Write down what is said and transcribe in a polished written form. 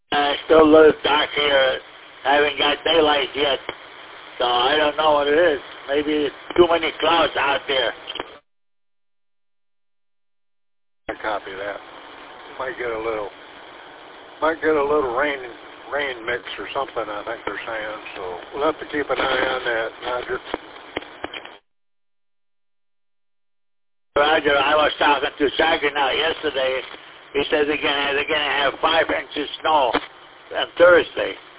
Still a little dark here. I haven't got daylight yet, so I don't know what it is. Maybe it's too many clouds out there. I copy that. Might get a little rain mix or something, I think they're saying. So we'll have to keep an eye on that, Roger. Roger, I was talking to Saginaw yesterday. He says they're gonna have 5 inches snow on Thursday.